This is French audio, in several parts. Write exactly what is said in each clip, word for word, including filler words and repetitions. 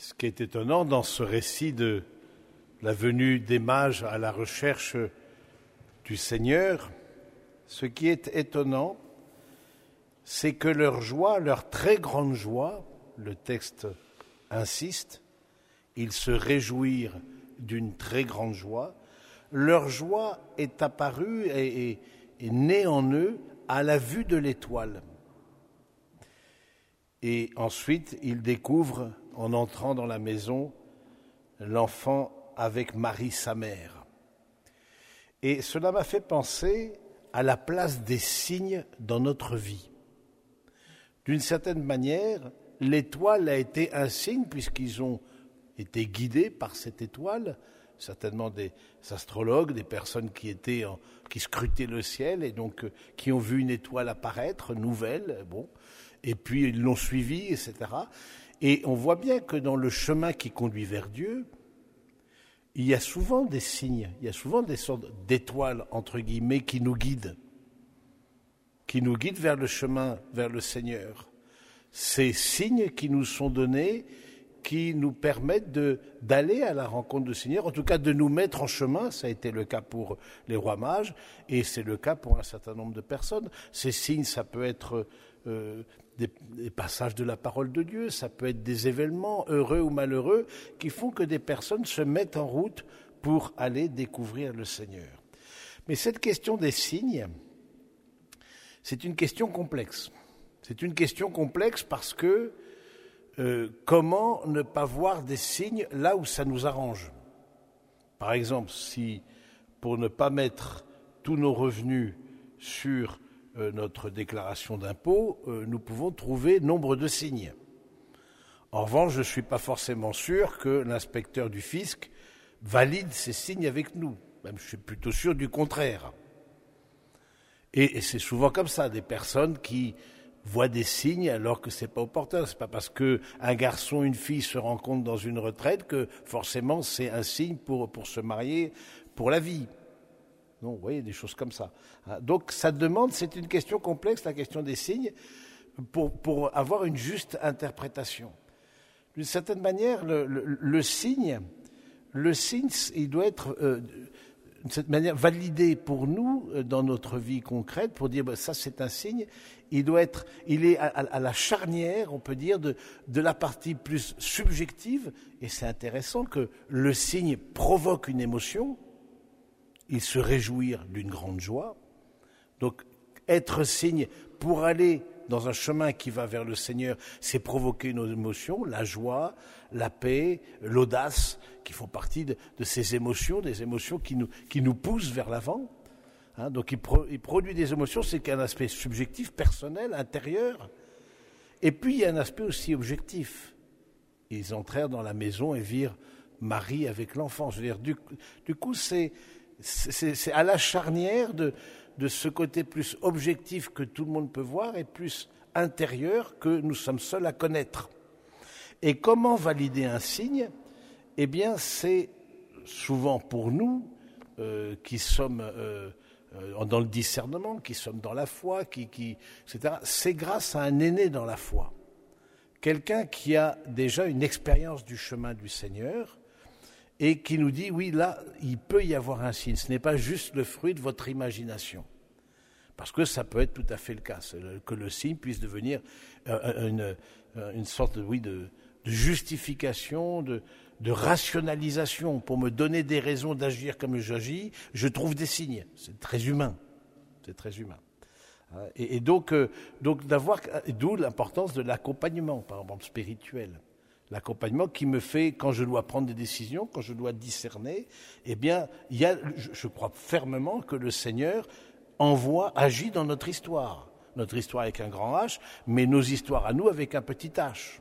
Ce qui est étonnant dans ce récit de la venue des mages à la recherche du Seigneur, ce qui est étonnant, c'est que leur joie, leur très grande joie, le texte insiste, ils se réjouirent d'une très grande joie, leur joie est apparue et est, est née en eux à la vue de l'étoile. Et ensuite, ils découvrent, en entrant dans la maison, l'enfant avec Marie, sa mère. Et cela m'a fait penser à la place des signes dans notre vie. D'une certaine manière, l'étoile a été un signe puisqu'ils ont été guidés par cette étoile, certainement des astrologues, des personnes qui étaient en, qui scrutaient le ciel et donc euh, qui ont vu une étoile apparaître, nouvelle, bon, et puis ils l'ont suivie, et cetera. Et on voit bien que dans le chemin qui conduit vers Dieu, il y a souvent des signes, il y a souvent des sortes d'étoiles, entre guillemets, qui nous guident, qui nous guident vers le chemin, vers le Seigneur. Ces signes qui nous sont donnés, qui nous permettent de, d'aller à la rencontre du Seigneur, en tout cas de nous mettre en chemin, ça a été le cas pour les rois mages, et c'est le cas pour un certain nombre de personnes. Ces signes, ça peut être euh, des, des passages de la parole de Dieu, ça peut être des événements heureux ou malheureux qui font que des personnes se mettent en route pour aller découvrir le Seigneur. Mais cette question des signes, c'est une question complexe. C'est une question complexe parce que euh, comment ne pas voir des signes là où ça nous arrange ? Par exemple, si pour ne pas mettre tous nos revenus sur euh, notre déclaration d'impôt, euh, nous pouvons trouver nombre de signes. En revanche, je ne suis pas forcément sûr que l'inspecteur du fisc valide ces signes avec nous. Même je suis plutôt sûr du contraire. Et, et c'est souvent comme ça, des personnes qui voient des signes alors que c'est pas opportun. C'est pas parce que un garçon, une fille se rencontrent dans une retraite que forcément c'est un signe pour, pour se marier pour la vie. Non, vous voyez, des choses comme ça. Donc ça demande, c'est une question complexe, la question des signes, pour, pour avoir une juste interprétation. D'une certaine manière, le, le, le signe, le signe, il doit être euh, d'une certaine manière validé pour nous dans notre vie concrète, pour dire ben, ça c'est un signe. Il doit être, il est à, à la charnière, on peut dire, de, de la partie plus subjective, et c'est intéressant que le signe provoque une émotion, il se réjouir d'une grande joie. Donc, être signe pour aller dans un chemin qui va vers le Seigneur, c'est provoquer nos émotions, la joie, la paix, l'audace, qui font partie de, de ces émotions, des émotions qui nous, qui nous poussent vers l'avant. Hein, donc il, pro, il produit des émotions, c'est qu'un aspect subjectif, personnel, intérieur. Et puis il y a un aspect aussi objectif. Ils entrèrent dans la maison et virent Marie avec l'enfant. Je veux dire, du, du coup, c'est, c'est, c'est à la charnière de, de ce côté plus objectif que tout le monde peut voir et plus intérieur que nous sommes seuls à connaître. Et comment valider un signe ? Eh bien, c'est souvent pour nous euh, qui sommes euh, dans le discernement, qui sommes dans la foi, qui, qui, et cetera. C'est grâce à un aîné dans la foi, quelqu'un qui a déjà une expérience du chemin du Seigneur et qui nous dit, oui, là, il peut y avoir un signe. Ce n'est pas juste le fruit de votre imagination. Parce que ça peut être tout à fait le cas, que le signe puisse devenir une, une sorte de, oui, de, de justification, de, de rationalisation. Pour me donner des raisons d'agir comme j'agis, je trouve des signes. C'est très humain. C'est très humain. Et, et donc, donc d'avoir, d'où l'importance de l'accompagnement, par exemple, spirituel. L'accompagnement qui me fait, quand je dois prendre des décisions, quand je dois discerner, eh bien, il y a, je, je crois fermement que le Seigneur envoie, agit dans notre histoire. Notre histoire avec un grand H, mais nos histoires à nous avec un petit H.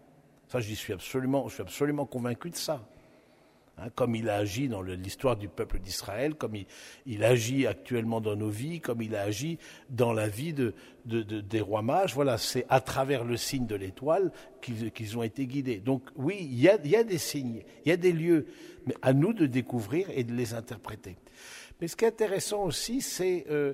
Ça, j'y suis absolument, je suis absolument convaincu de ça. Hein, comme il a agi dans le, l'histoire du peuple d'Israël, comme il, il agit actuellement dans nos vies, comme il a agi dans la vie de, de, de, des rois mages. Voilà, c'est à travers le signe de l'étoile qu'ils, qu'ils ont été guidés. Donc oui, il y a, il y a des signes, il y a des lieux, mais à nous de découvrir et de les interpréter. Mais ce qui est intéressant aussi, c'est euh,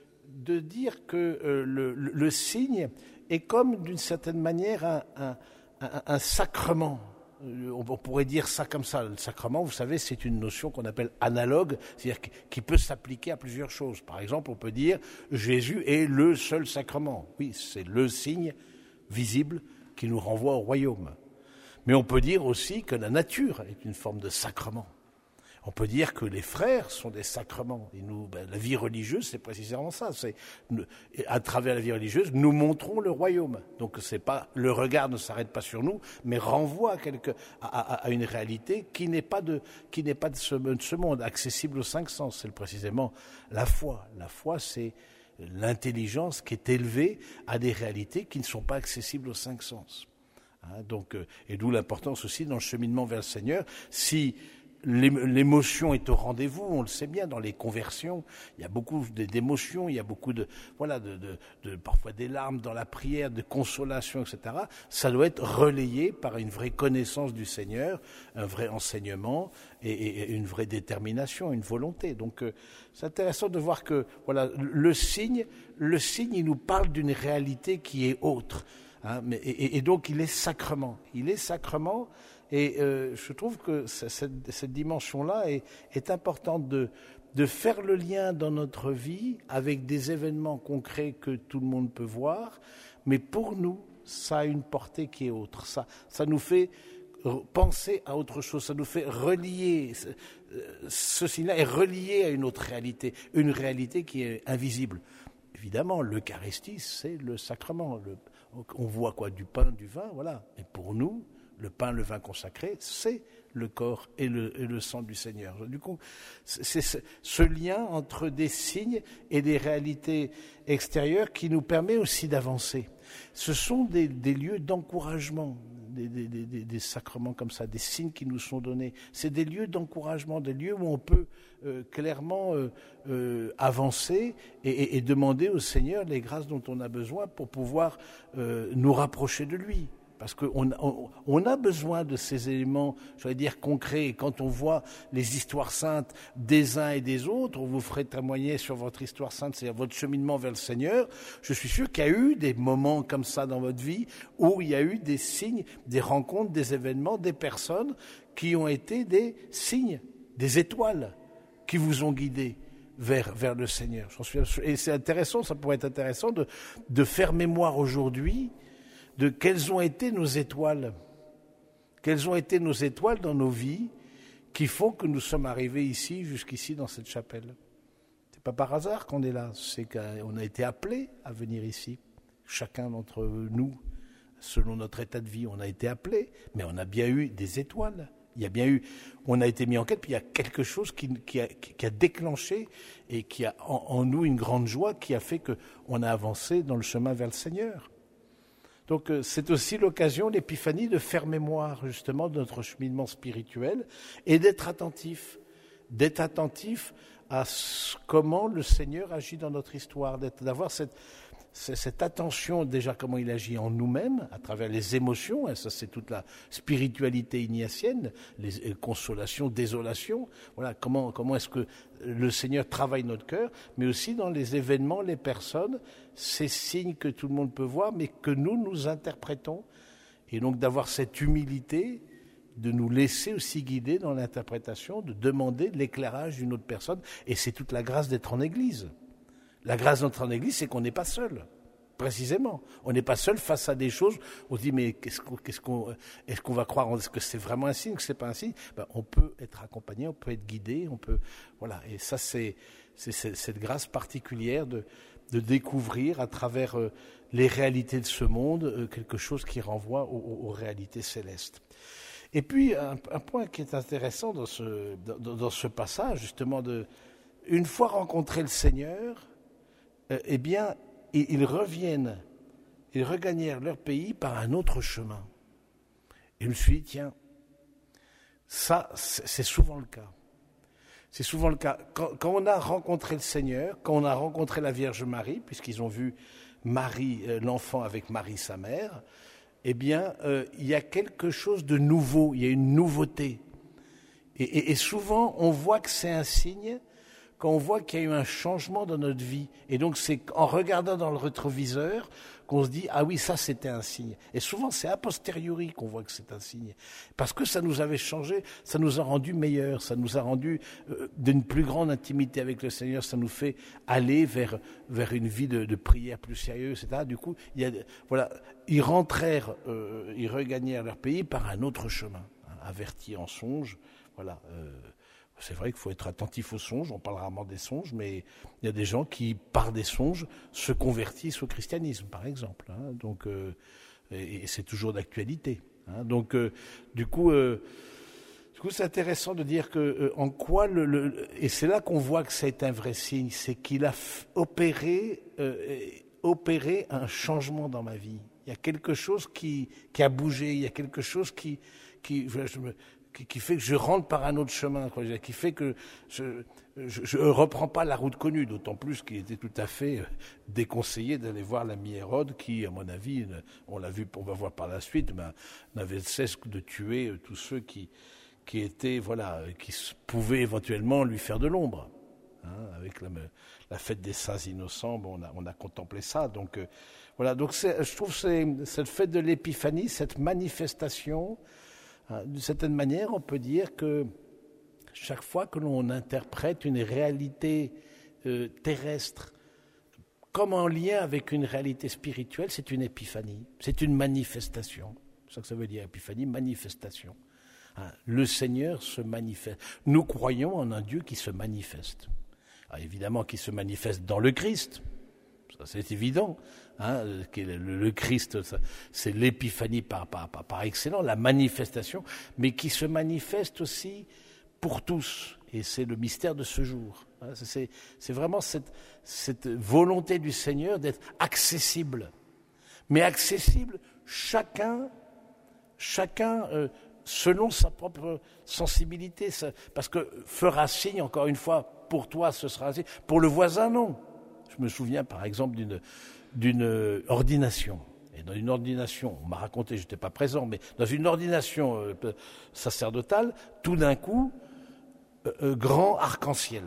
de dire que euh, le, le, le signe est comme, d'une certaine manière, un, un, un, un sacrement. On pourrait dire ça comme ça. Le sacrement, vous savez, c'est une notion qu'on appelle analogue, c'est-à-dire qui peut s'appliquer à plusieurs choses. Par exemple, on peut dire Jésus est le seul sacrement. Oui, c'est le signe visible qui nous renvoie au royaume. Mais on peut dire aussi que la nature est une forme de sacrement. On peut dire que les frères sont des sacrements. Et nous, ben, la vie religieuse, c'est précisément ça. C'est, à travers la vie religieuse, nous montrons le royaume. Donc, c'est pas, le regard ne s'arrête pas sur nous, mais renvoie à, quelque, à, à, à une réalité qui n'est pas, de, qui n'est pas de, ce, de ce monde, accessible aux cinq sens. C'est précisément la foi. La foi, c'est l'intelligence qui est élevée à des réalités qui ne sont pas accessibles aux cinq sens. Hein, donc, et d'où l'importance aussi dans le cheminement vers le Seigneur. Si l'émotion est au rendez-vous, on le sait bien, dans les conversions, il y a beaucoup d'émotions, il y a beaucoup de, voilà, de, de, de, parfois des larmes dans la prière, de consolation, et cetera. Ça doit être relayé par une vraie connaissance du Seigneur, un vrai enseignement et, et une vraie détermination, une volonté. Donc, euh, c'est intéressant de voir que, voilà, le signe, le signe, il nous parle d'une réalité qui est autre. Hein, mais, et, et donc, il est sacrement. Il est sacrement. Et euh, je trouve que cette, cette dimension-là est, est importante de, de faire le lien dans notre vie avec des événements concrets que tout le monde peut voir, mais pour nous, ça a une portée qui est autre. Ça, ça nous fait penser à autre chose, ça nous fait relier, ce signe-là est relié à une autre réalité, une réalité qui est invisible. Évidemment, l'Eucharistie, c'est le sacrement. Le, on voit quoi, du pain, du vin, voilà. Et pour nous, le pain, le vin consacré, c'est le corps et le, et le sang du Seigneur. Du coup, c'est ce, ce lien entre des signes et des réalités extérieures qui nous permet aussi d'avancer. Ce sont des, des lieux d'encouragement, des, des, des, des sacrements comme ça, des signes qui nous sont donnés. C'est des lieux d'encouragement, des lieux où on peut euh, clairement euh, euh, avancer et, et, et demander au Seigneur les grâces dont on a besoin pour pouvoir euh, nous rapprocher de lui. Parce qu'on on, on a besoin de ces éléments, je vais dire, concrets. Et quand on voit les histoires saintes des uns et des autres, on vous ferait témoigner sur votre histoire sainte, c'est-à-dire votre cheminement vers le Seigneur. Je suis sûr qu'il y a eu des moments comme ça dans votre vie où il y a eu des signes, des rencontres, des événements, des personnes qui ont été des signes, des étoiles qui vous ont guidé vers, vers le Seigneur. J'en suis, et c'est intéressant, ça pourrait être intéressant de, de faire mémoire aujourd'hui de quelles ont été nos étoiles, quelles ont été nos étoiles dans nos vies qui font que nous sommes arrivés ici, jusqu'ici, dans cette chapelle. C'est pas par hasard qu'on est là, c'est qu'on a été appelés à venir ici. Chacun d'entre nous, selon notre état de vie, on a été appelés, mais on a bien eu des étoiles. Il y a bien eu, on a été mis en quête, puis il y a quelque chose qui, qui, a, qui a déclenché et qui a en, en nous une grande joie qui a fait qu'on a avancé dans le chemin vers le Seigneur. Donc c'est aussi l'occasion, l'épiphanie, de faire mémoire justement de notre cheminement spirituel et d'être attentif, d'être attentif à ce, comment le Seigneur agit dans notre histoire, d'avoir cette, cette attention déjà comment il agit en nous-mêmes, à travers les émotions, et ça c'est toute la spiritualité ignatienne, les consolations, désolations, voilà, comment, comment est-ce que le Seigneur travaille notre cœur, mais aussi dans les événements, les personnes, ces signes que tout le monde peut voir, mais que nous, nous interprétons, et donc d'avoir cette humilité, de nous laisser aussi guider dans l'interprétation, de demander l'éclairage d'une autre personne, et c'est toute la grâce d'être en Église. La grâce d'entrer en Église, c'est qu'on n'est pas seul, précisément. On n'est pas seul face à des choses. On se dit, mais qu'est-ce qu'on, qu'est-ce qu'on, est-ce qu'on va croire? Est-ce que c'est vraiment un signe, que c'est pas un signe? Ben, on peut être accompagné, on peut être guidé, on peut, voilà. Et ça, c'est, c'est, c'est cette grâce particulière de, de découvrir à travers euh, les réalités de ce monde euh, quelque chose qui renvoie aux, aux réalités célestes. Et puis un, un point qui est intéressant dans ce, dans, dans ce passage, justement, de une fois rencontré le Seigneur. Eh bien, ils reviennent, ils regagnèrent leur pays par un autre chemin. Et je me suis dit, tiens, ça, c'est souvent le cas. C'est souvent le cas. Quand, quand on a rencontré le Seigneur, quand on a rencontré la Vierge Marie, puisqu'ils ont vu Marie, l'enfant avec Marie, sa mère, eh bien, euh, il y a quelque chose de nouveau, il y a une nouveauté. Et, et, et souvent, on voit que c'est un signe quand on voit qu'il y a eu un changement dans notre vie. Et donc c'est en regardant dans le rétroviseur qu'on se dit « Ah oui, ça c'était un signe ». Et souvent c'est a posteriori qu'on voit que c'est un signe. Parce que ça nous avait changé, ça nous a rendu meilleurs, ça nous a rendu euh, d'une plus grande intimité avec le Seigneur, ça nous fait aller vers, vers une vie de, de prière plus sérieuse, et cetera. Du coup, il y a, voilà, ils rentrèrent, euh, ils regagnèrent leur pays par un autre chemin, hein, avertis en songe, voilà. Euh, C'est vrai qu'il faut être attentif aux songes, on parle rarement des songes, mais il y a des gens qui, par des songes, se convertissent au christianisme, par exemple. Hein, donc, euh, et, et c'est toujours d'actualité. Hein, donc, euh, du coup, euh, du coup, c'est intéressant de dire que euh, en quoi le, le et c'est là qu'on voit que c'est un vrai signe, c'est qu'il a f- opéré, euh, opéré un changement dans ma vie. Il y a quelque chose qui, qui a bougé, il y a quelque chose qui, qui je, je me, Qui, qui fait que je rentre par un autre chemin, quoi, qui fait que je ne reprends pas la route connue, d'autant plus qu'il était tout à fait déconseillé d'aller voir l'ami Hérode, qui, à mon avis, on l'a vu, on va voir par la suite, ben, n'avait cesse de tuer tous ceux qui, qui étaient, voilà, qui pouvaient éventuellement lui faire de l'ombre. Hein, avec la, la fête des saints innocents, bon, on, a, on a contemplé ça. Donc, euh, voilà, donc c'est, je trouve que cette fête de l'épiphanie, cette manifestation, d'une certaine manière, on peut dire que chaque fois que l'on interprète une réalité euh, terrestre comme en lien avec une réalité spirituelle, c'est une épiphanie, c'est une manifestation. C'est ça que ça veut dire, épiphanie, manifestation. Hein, le Seigneur se manifeste. Nous croyons en un Dieu qui se manifeste. Alors, évidemment, qui se manifeste dans le Christ. Ça, c'est évident. Hein, le, le Christ, ça, c'est l'épiphanie par, par, par, par excellence, la manifestation, mais qui se manifeste aussi pour tous. Et c'est le mystère de ce jour. Hein, c'est, c'est vraiment cette, cette volonté du Seigneur d'être accessible. Mais accessible, chacun, chacun euh, selon sa propre sensibilité. Ça, parce que fera signe, encore une fois, pour toi, ce sera un signe. Pour le voisin, non. Je me souviens, par exemple, d'une... d'une ordination. Et dans une ordination, on m'a raconté, je n'étais pas présent, mais dans une ordination euh, sacerdotale, tout d'un coup, euh, euh, grand arc-en-ciel.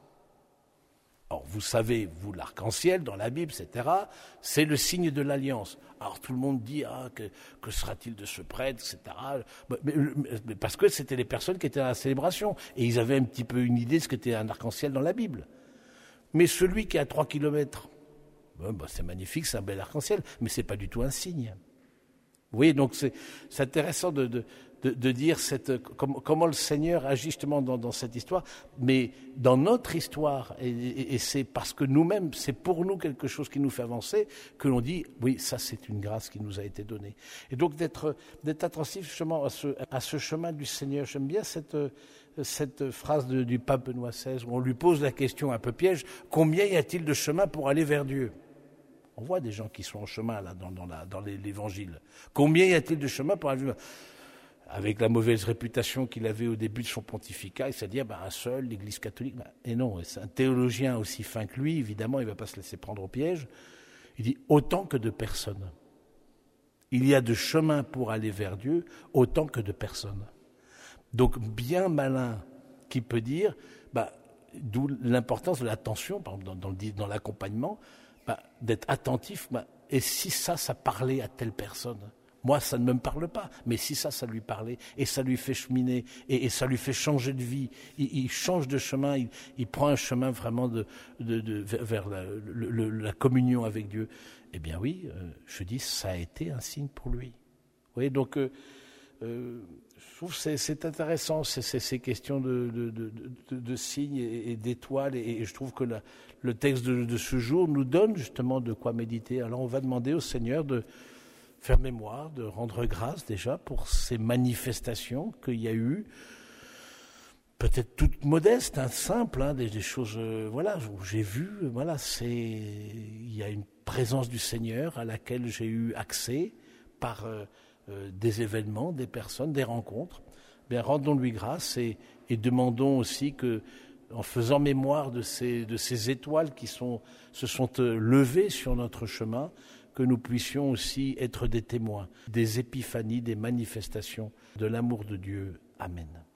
Or, vous savez, vous, l'arc-en-ciel, dans la Bible, et cetera, c'est le signe de l'alliance. Alors, tout le monde dit, ah, que, que sera-t-il de ce prêtre, et cetera. Mais, mais, parce que c'était les personnes qui étaient à la célébration. Et ils avaient un petit peu une idée de ce qu'était un arc-en-ciel dans la Bible. Mais celui qui est à trois kilomètres, ben, ben, c'est magnifique, c'est un bel arc-en-ciel, mais ce n'est pas du tout un signe. Vous voyez, donc c'est, c'est intéressant de, de, de, de dire cette, comme, comment le Seigneur agit justement dans, dans cette histoire, mais dans notre histoire, et, et, et c'est parce que nous-mêmes, c'est pour nous quelque chose qui nous fait avancer, que l'on dit, oui, ça c'est une grâce qui nous a été donnée. Et donc d'être, d'être attentif justement à ce, à ce chemin du Seigneur. J'aime bien cette, cette phrase de, du pape Benoît seize, où on lui pose la question un peu piège, combien y a-t-il de chemin pour aller vers Dieu ? On voit des gens qui sont en chemin là dans, dans, la, dans les, l'évangile. Combien y a-t-il de chemin pour aller vers Dieu ? Avec la mauvaise réputation qu'il avait au début de son pontificat, il s'est dit, ben, un seul, l'Église catholique. Ben, et non, c'est un théologien aussi fin que lui, évidemment, il ne va pas se laisser prendre au piège. Il dit, autant que de personnes. Il y a de chemin pour aller vers Dieu, autant que de personnes. Donc, bien malin qui peut dire, ben, d'où l'importance de l'attention, par exemple, dans, dans, dans l'accompagnement, ben, d'être attentif, ben, et si ça, ça parlait à telle personne ? Moi, ça ne me parle pas, mais si ça, ça lui parlait, et ça lui fait cheminer, et, et ça lui fait changer de vie, il, il change de chemin, il, il prend un chemin vraiment de, de, de, vers la, le, le, la communion avec Dieu. Eh bien oui, euh, je dis, ça a été un signe pour lui. Vous voyez, donc, euh, euh, je trouve que c'est, c'est intéressant, c'est, c'est, ces questions de, de, de, de, de signes et, et d'étoiles, et, et je trouve que la, le texte de, de ce jour nous donne justement de quoi méditer. Alors on va demander au Seigneur de faire mémoire, de rendre grâce déjà pour ces manifestations qu'il y a eu, peut-être toutes modestes, hein, simples, hein, des, des choses, euh, voilà, où j'ai vu, voilà, c'est, il y a une présence du Seigneur à laquelle j'ai eu accès par euh, euh, des événements, des personnes, des rencontres. Bien, rendons-lui grâce et, et demandons aussi que, en faisant mémoire de ces, de ces étoiles qui sont, se sont euh, levées sur notre chemin, que nous puissions aussi être des témoins, des épiphanies, des manifestations de l'amour de Dieu. Amen.